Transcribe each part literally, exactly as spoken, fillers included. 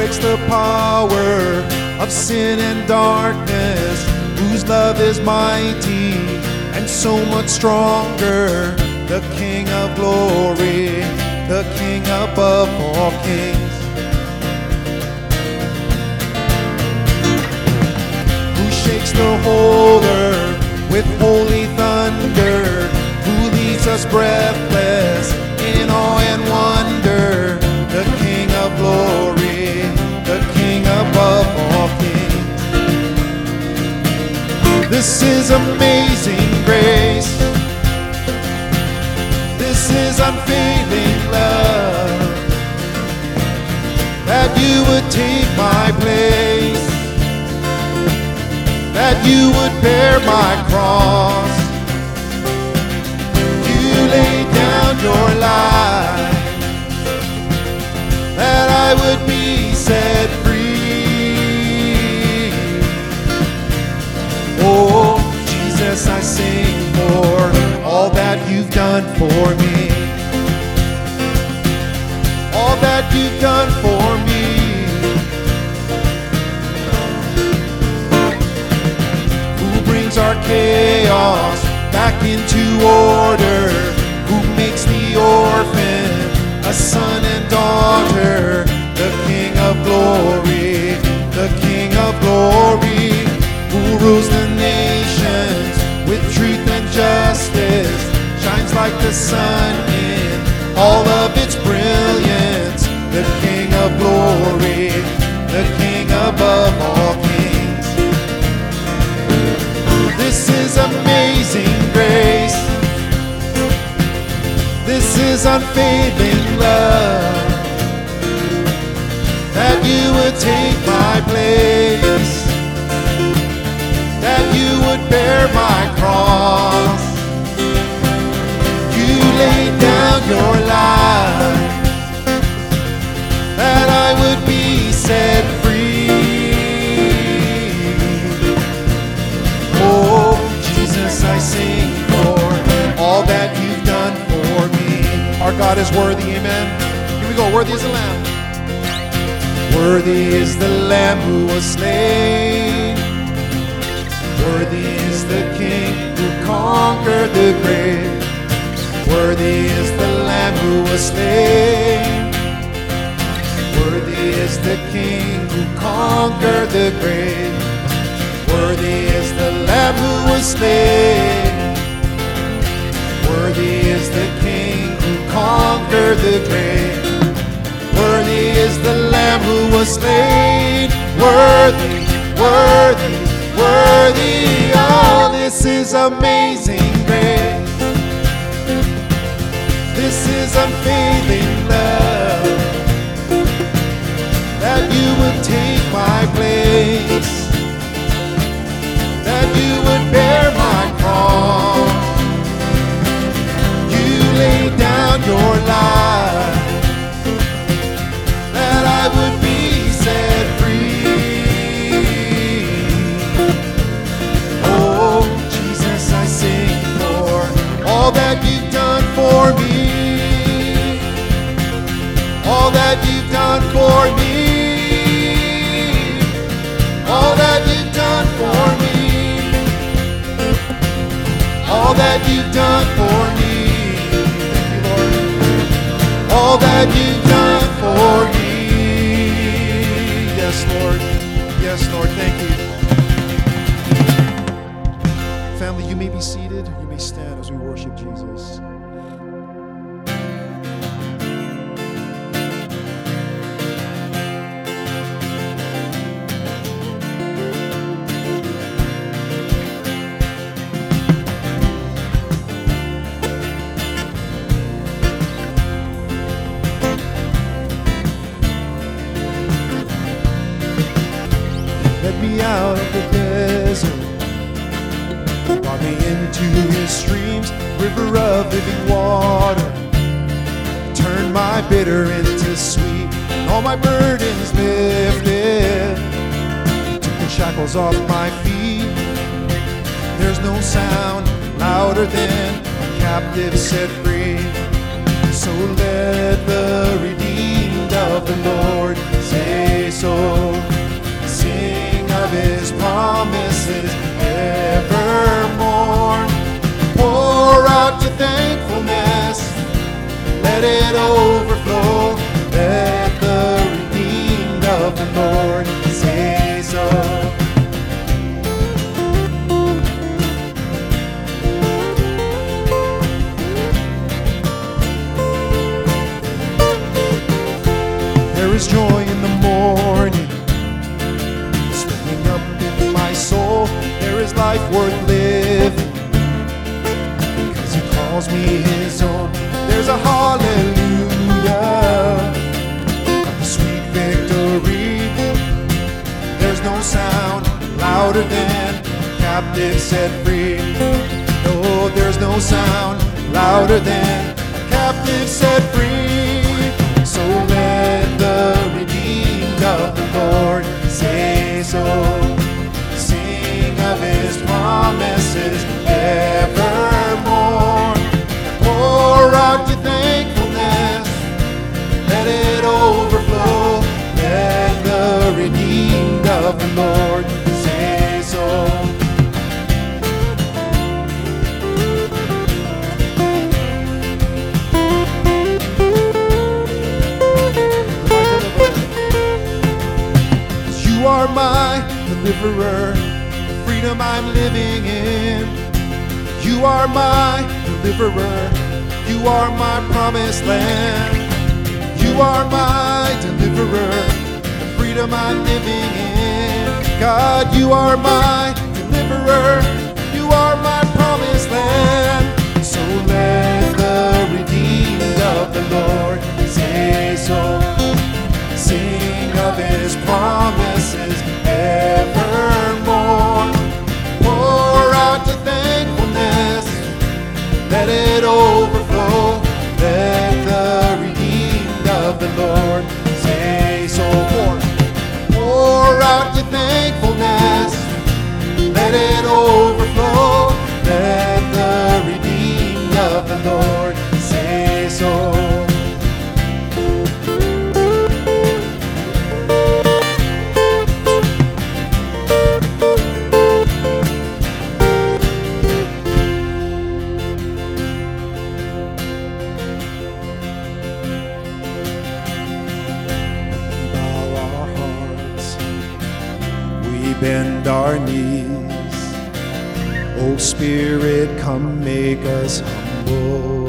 breaks the power of sin and darkness, whose love is mighty and so much stronger, the King of glory, the King above all kings, who shakes the whole earth with holy thunder, who leaves us breathless in awe and wonder, the King of glory, the King above all kings. This is amazing grace. This is unfailing love, that you would take my place, that you would bear my cross. You laid down your life, that I would be set free. Oh, Jesus, I sing for all that you've done for me, all that you've done for me. Who brings our chaos back into order, who makes the orphan a son and daughter, the King of glory, the King of glory, who rules the nations with truth and justice, shines like the sun in all of its brilliance, the King of glory, the King above all kings. This is amazing grace. This is unfailing love, that you would take my place, that you would bear my cross. You laid down your life, that I would be set free. Oh, Jesus, I sing for all that you've done for me. Our God is worthy, amen. Here we go, worthy is the Lamb. Worthy is the Lamb who was slain. Worthy is the King who conquered the grave. Worthy is the Lamb who was slain. Worthy is the King who conquered the grave. Worthy is the Lamb who was slain. Worthy is the King who conquered the grave. Worthy is the Lamb who was slain. Worthy, worthy, worthy. Oh, this is amazing grace. This is unfailing love, that you would take my place, that you would bear my cross. You laid down your life, that I would be set free. Oh, Jesus, I sing for all that you've done for me, all that you've done for me, all that you've done for me, all that you've done for me. Thank you, Lord. All that you've done for me. Yes, Lord. Yes, Lord. Thank you. Family, you may be seated. You may stand as we worship Jesus. Me out of the desert, brought me into his streams, river of living water, turned my bitter into sweet, and all my burdens lifted, took the shackles off my feet. There's no sound louder than a captive set free. So let the redeemed of the Lord say so. Sing of his promises evermore. Pour out your thankfulness, let it overflow. Let the redeemed of the Lord say so. There is joy in the morning, springing up in my soul. There is life worth living, because he calls me his own. There's a hallelujah of the sweet victory. There's no sound louder than captive set free. No, there's no sound louder than captive set free. So let the redeemed of the Lord say so. Sing of his promises evermore. Pour out your thankfulness, let it overflow. Let the redeemed of the Lord say so. You are my deliverer, the freedom I'm living in. You are my deliverer, you are my promised land. You are my deliverer, the freedom I'm living in. God, you are my deliverer, you are my promised land. So let the redeemed of the Lord say so. Sing of his promises evermore. Pour out your thankfulness, let it overflow. Let the redeemed of the Lord say so. Pour, pour out your thankfulness, let it overflow. Let the redeemed of the Lord say so. Bend our knees. Oh Spirit, come make us humble.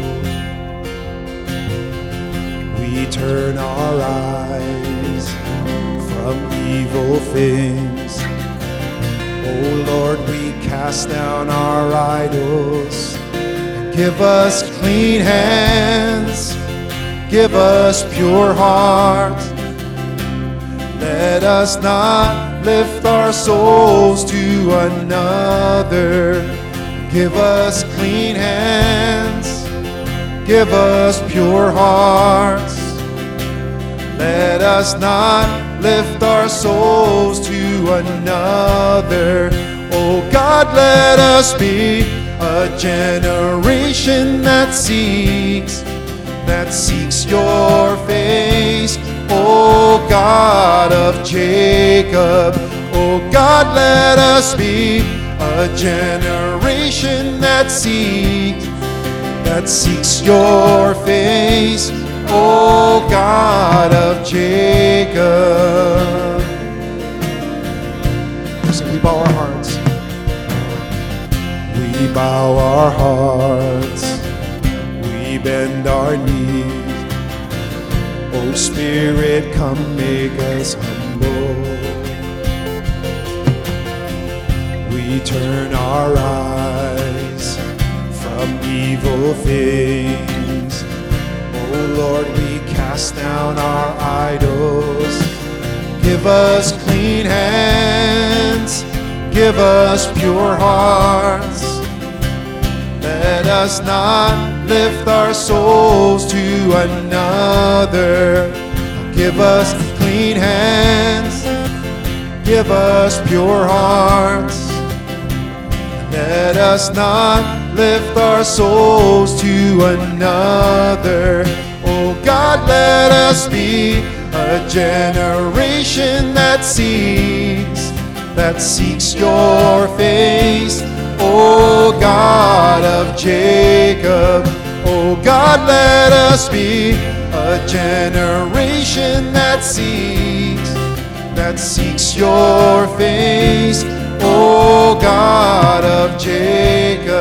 We turn our eyes from evil things. Oh Lord, we cast down our idols and give us clean hands. Give us pure hearts. Let us not lift our souls to another. Give us clean hands, give us pure hearts. Let us not lift our souls to another. Oh God, let us be a generation that seeks, that seeks your face. O God of Jacob, O God, let us be a generation that seeks, that seeks your face. O God of Jacob. So we bow our hearts. We bow our hearts. We bend our knees. Oh Spirit, come make us humble. We turn our eyes from evil things. Oh Lord, we cast down our idols. Give us clean hands, give us pure hearts. Let us not lift our souls to another. Give us clean hands, give us pure hearts. Let us not lift our souls to another. Oh God, let us be a generation that seeks, that seeks your face. O God of Jacob, O God, let us be a generation that seeks, that seeks your face. O God of Jacob,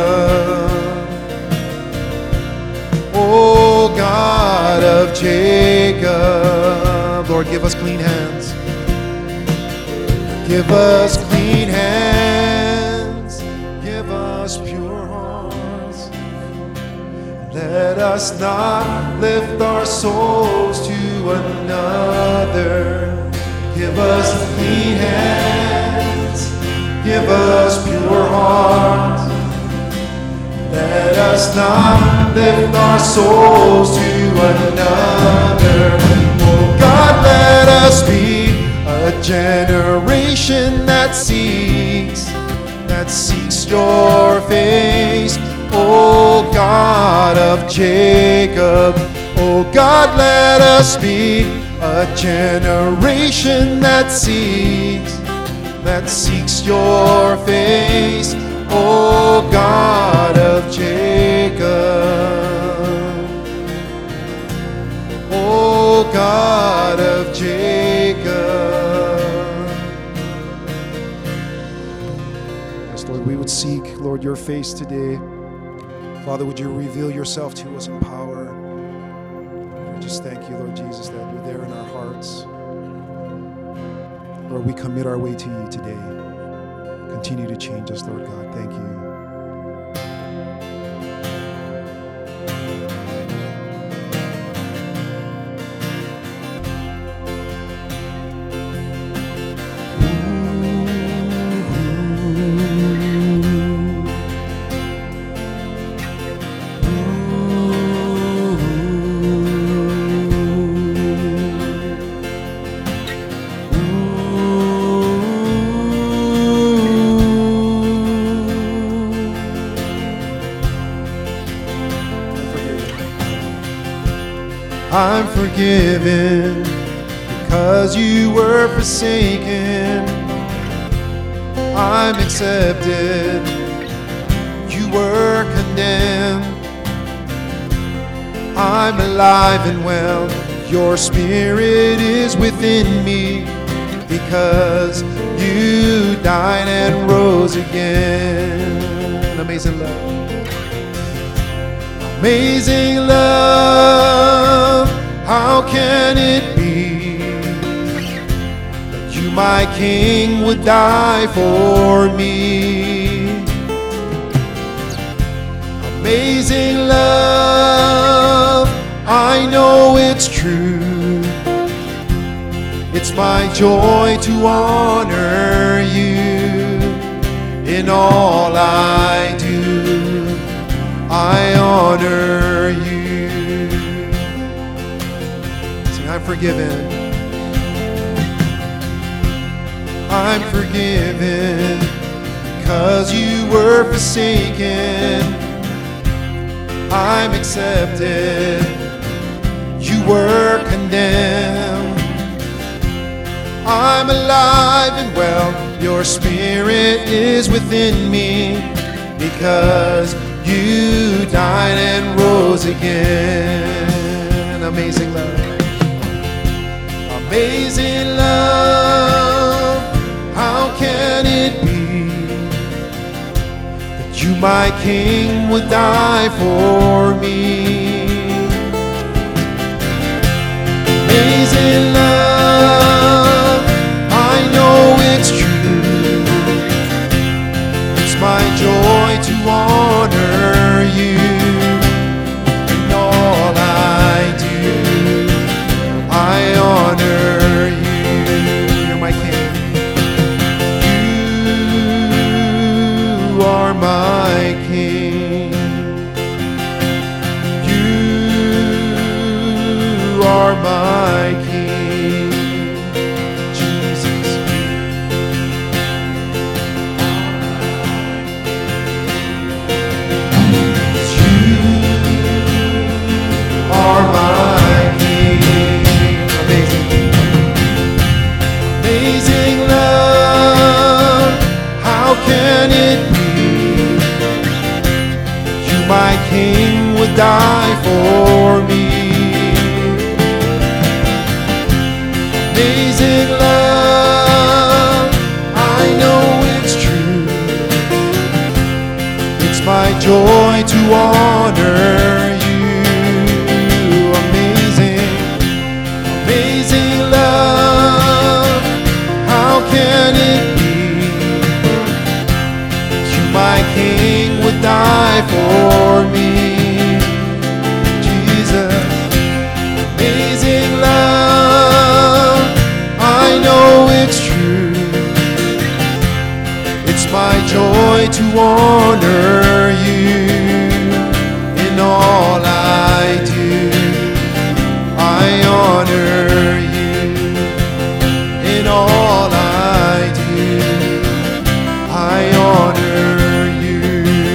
O God of Jacob. Lord, give us clean hands. Give us clean hands. Give us pure hearts. Let us not lift our souls to another. Give us clean hands. Give us pure hearts. Let us not lift our souls to another. Oh God, let us be a generation that seeks, that seeks your face. O God of Jacob, O God, let us be a generation that seeks, that seeks your face. O God of Jacob, O God of Jacob. Yes, Lord, we would seek, Lord, your face today. Father, would you reveal yourself to us in power? We just thank you, Lord Jesus, that you're there in our hearts. Lord, we commit our way to you today. Continue to change us, Lord God. Thank you. I'm forgiven because you were forsaken. I'm accepted. You were condemned. I'm alive and well. Your spirit is within me because you died and rose again. Amazing love. Amazing love, how can it be that you, my King, would die for me? Amazing love, I know it's true. It's my joy to honor you in all I do. I honor you. Sing, I'm forgiven. I'm forgiven because you were forsaken. I'm accepted. You were condemned. I'm alive and well. Your spirit is within me because you died and rose again. Amazing love. Amazing love. How can it be that you, my King, would die for me? Amazing love. I know it's true. It's my joy to honor you in all I do. I honor you. You're my King. You are my King. You are my King. can it be? You, my King, would die for me. Amazing love, I know it's true. It's my joy to honor you. Amazing, amazing love, how can it be? You, my King, would die for me. Jesus, amazing love, I know it's true. It's my joy to honor you. In all I do, I honor you. In all I do, I honor you.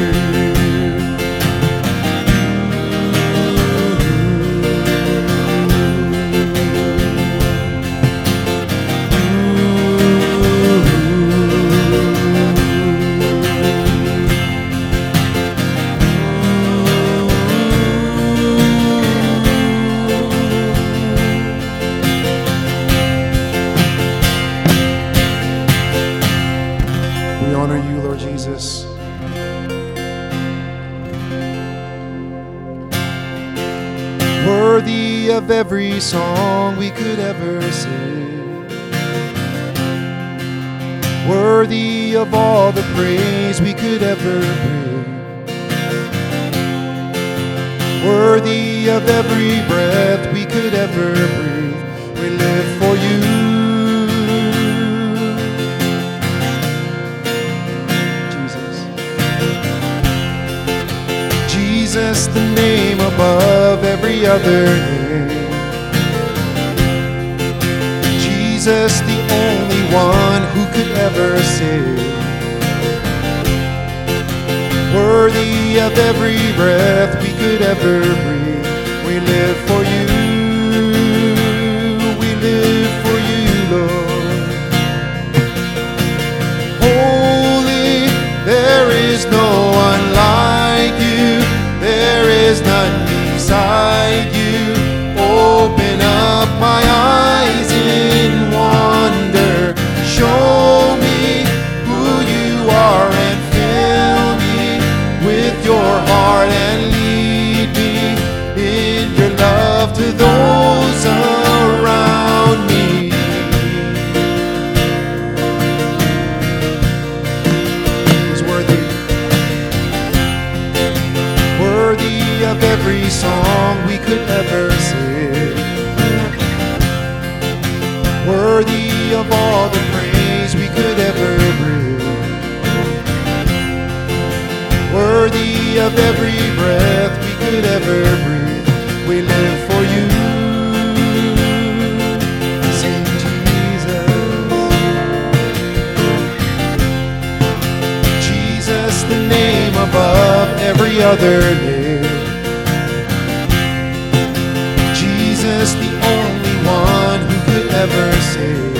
We honor you, Lord Jesus. Worthy of every song we could ever sing, worthy of all the praise we could ever bring, worthy of every breath we could ever breathe. We live for you. Jesus, the name above every other name. Jesus, the only one who could ever save. Worthy of every breath we could ever breathe. We live for you. We live for you, Lord. Holy, there is no one like you. There is none beside you. Open up my eyes in wonder. Show me who you are and fill me with your heart and lead me in your love to those around me. He's worthy. Worthy of every song we could ever sing, worthy of all the praise we could ever bring, worthy of every breath we could ever breathe. We live for you. Sing Jesus. Jesus, the name above every other name. Jesus, the only one who could ever save.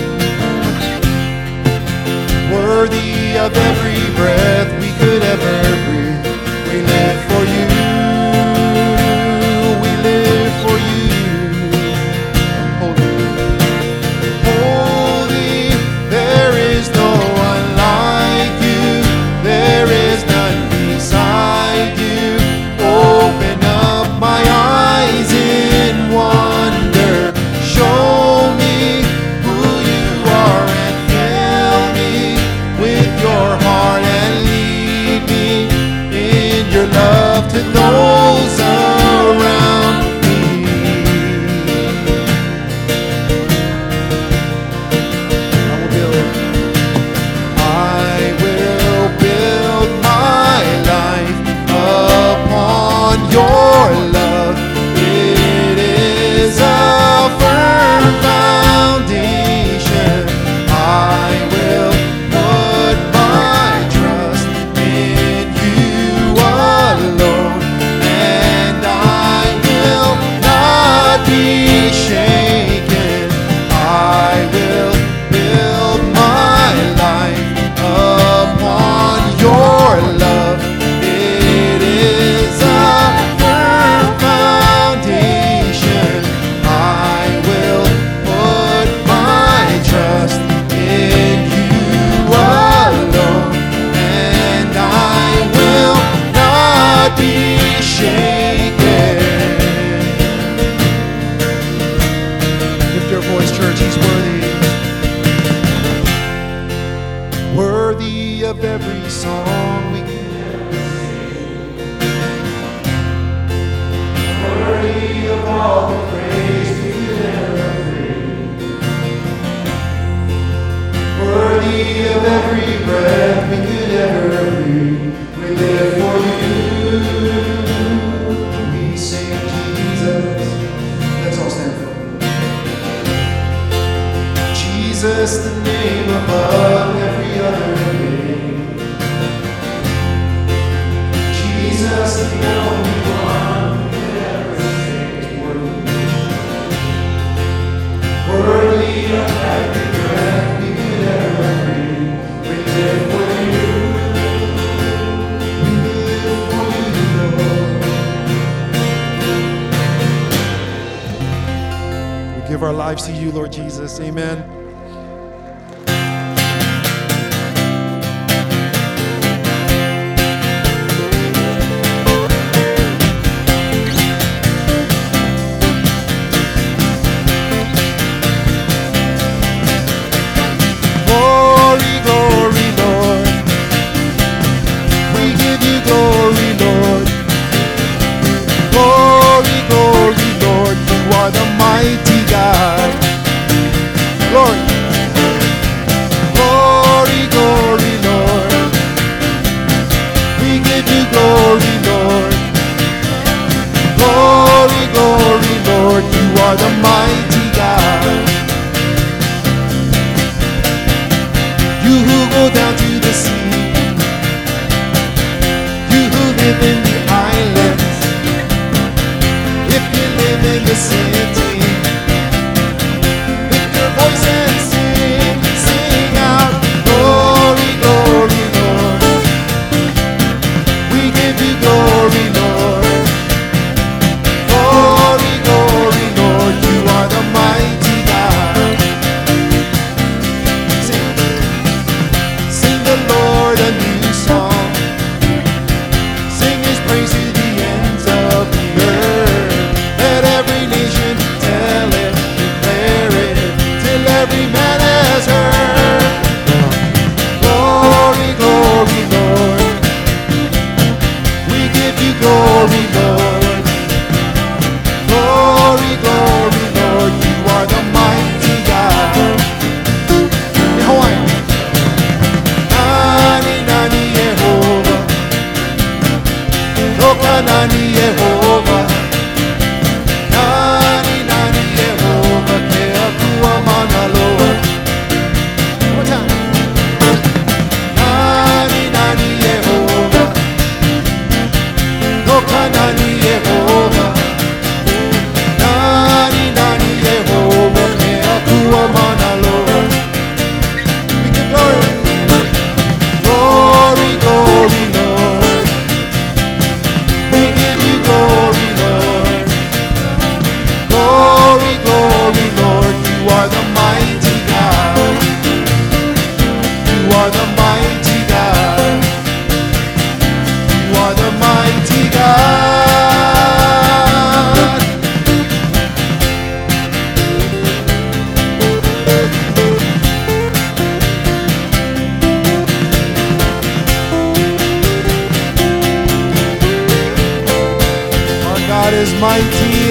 Worthy of every breath we could ever breathe. We live for you. We live for you. Holy, holy, there is no one like you. There is none beside you. Open up my eyes in wonder. Show me who you are and fill me with your heart and lead me in your love to those around me. I will build, I will build my life upon your love. It is a firm foundation. I will put my trust in you alone Worthy of every song we can ever sing. Worthy of all the praise we could ever bring. Worthy of every breath we could ever breathe. We live for you. We sing Jesus. Let's all stand for it. Jesus, the name above every other name. Jesus, the only one who could ever save. Worthy of every breath we could ever breathe. We live for you. We live for you, Lord. We give our lives to you, Lord Jesus. Amen. God is mighty.